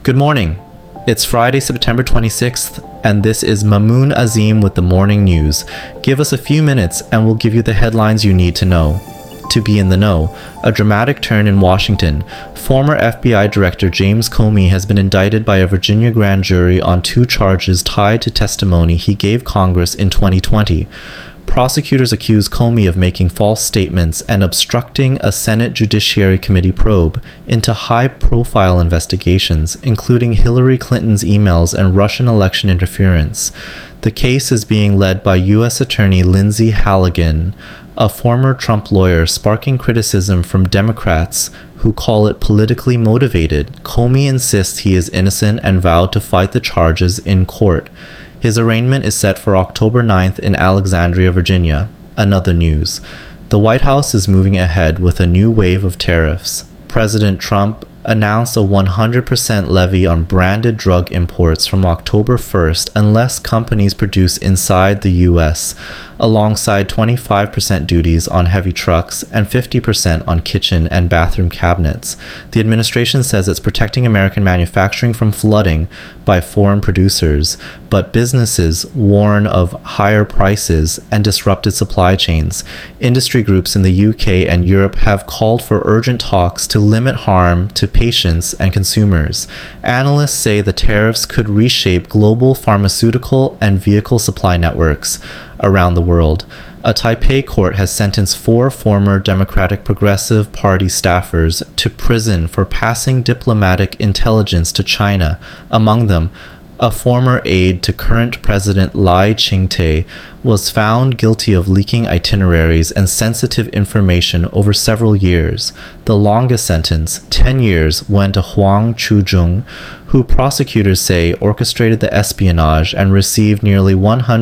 Good morning. It's Friday, September 26th, and this is Mamoon Azim with the morning news. Give us a few minutes and we'll give you the headlines you need to know. To be in the know, a dramatic turn in Washington. Former FBI Director James Comey has been indicted by a Virginia grand jury on 2 charges tied to testimony he gave Congress in 2020. Prosecutors accuse Comey of making false statements and obstructing a Senate Judiciary Committee probe into high-profile investigations, including Hillary Clinton's emails and Russian election interference. The case is being led by U.S. Attorney Lindsay Halligan, a former Trump lawyer, sparking criticism from Democrats who call it politically motivated. Comey insists he is innocent and vowed to fight the charges in court. His arraignment is set for October 9th in Alexandria, Virginia. Another news. The White House is moving ahead with a new wave of tariffs. President Trump announced a 100% levy on branded drug imports from October 1st unless companies produce inside the U.S., alongside 25% duties on heavy trucks and 50% on kitchen and bathroom cabinets. The administration says it's protecting American manufacturing from flooding by foreign producers, but businesses warn of higher prices and disrupted supply chains. Industry groups in the UK and Europe have called for urgent talks to limit harm to patients and consumers. Analysts say the tariffs could reshape global pharmaceutical and vehicle supply networks around the world. A Taipei court has sentenced 4 former Democratic Progressive Party staffers to prison for passing diplomatic intelligence to China. Among them, a former aide to current President Lai Ching-te was found guilty of leaking itineraries and sensitive information over several years. The longest sentence, 10 years, went to Huang Chuzhong, who prosecutors say orchestrated the espionage and received nearly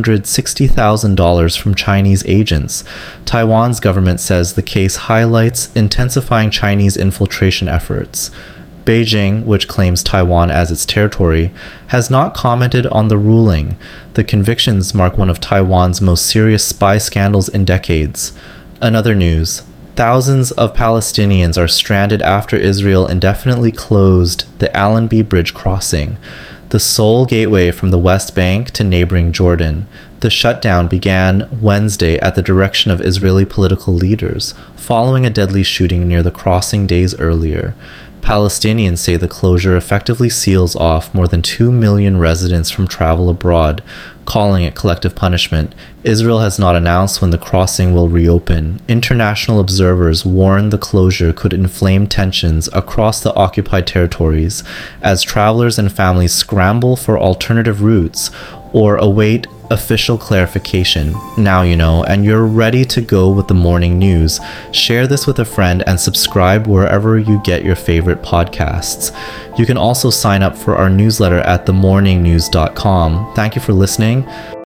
$160,000 from Chinese agents. Taiwan's government says the case highlights intensifying Chinese infiltration efforts. Beijing, which claims Taiwan as its territory, has not commented on the ruling. The convictions mark one of Taiwan's most serious spy scandals in decades. Another news. Thousands of Palestinians are stranded after Israel indefinitely closed the Allenby Bridge crossing, the sole gateway from the West Bank to neighboring Jordan. The shutdown began Wednesday at the direction of Israeli political leaders, following a deadly shooting near the crossing days earlier. Palestinians say the closure effectively seals off more than 2 million residents from travel abroad, calling it collective punishment. Israel has not announced when the crossing will reopen. International observers warn the closure could inflame tensions across the occupied territories as travelers and families scramble for alternative routes or await official clarification. Now you know, and you're ready to go with the morning news. Share this with a friend and subscribe wherever you get your favorite podcasts. You can also sign up for our newsletter at themorningnews.com. Thank you for listening.